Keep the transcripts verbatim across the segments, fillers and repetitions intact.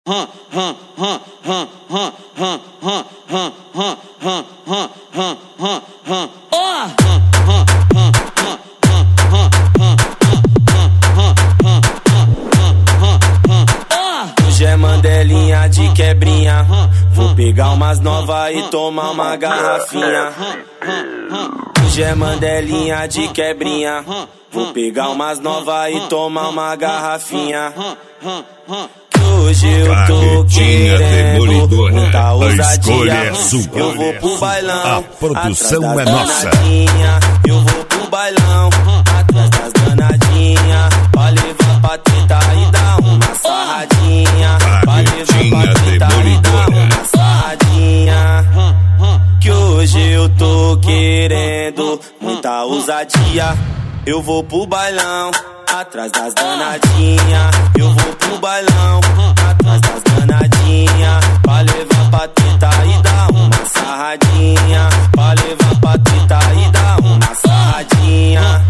Hoje é mandelinha de quebrinha, vou pegar umas novas e tomar uma garrafinha. Hoje é mandelinha de quebrinha, vou pegar umas novas e tomar uma garrafinha. Hoje eu tô querendo muita ousadia. Eu vou pro bailão, a produção é nossa. Eu vou pro bailão, atrás das danadinhas, pra levar pra treta e dar uma sarradinha. Pra levar pra treta e dar uma sarradinha. Que hoje eu tô querendo muita ousadia. Eu vou pro bailão, atrás das danadinhas. Eu vou pro bailão, atrás das danadinhas, pra levar pra treta e dar uma sarradinha. Pra levar pra treta e dar uma sarradinha.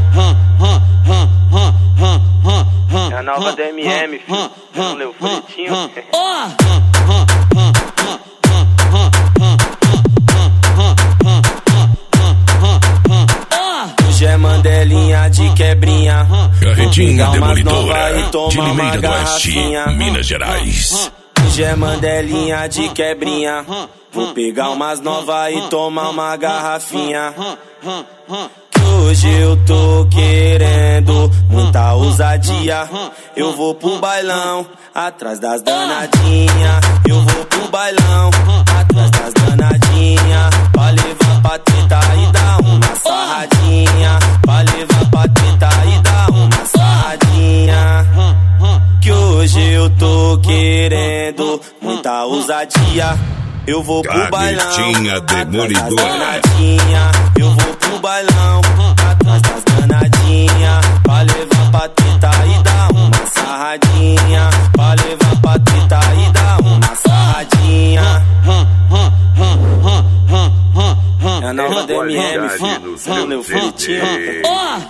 É a nova D M M, filho. Não leu o folhetinho? Hoje é mandelinha de quebrinha, Carretinha Demolidora de Limeira do Oeste, Minas Gerais. Hoje é mandelinha de quebrinha, vou pegar umas novas e tomar uma garrafinha. Que hoje eu tô querendo muita ousadia. Eu vou pro bailão, atrás das danadinhas. Eu vou pro bailão, atrás das danadinhas, pra levar pra treta e dar uma sarradinha. Pra levar pra treta e dar uma sarradinha. Que hoje eu tô querendo muita ousadia. Eu vou pro bailão, Carretinha Demolidora. Eu vou pro bailão, atrás das danadinhas, pra levar pra treta e dar uma sarradinha. Pra levar pra treta e dar uma sarradinha. É a nova D M M, filho. Não leu o folhetinho?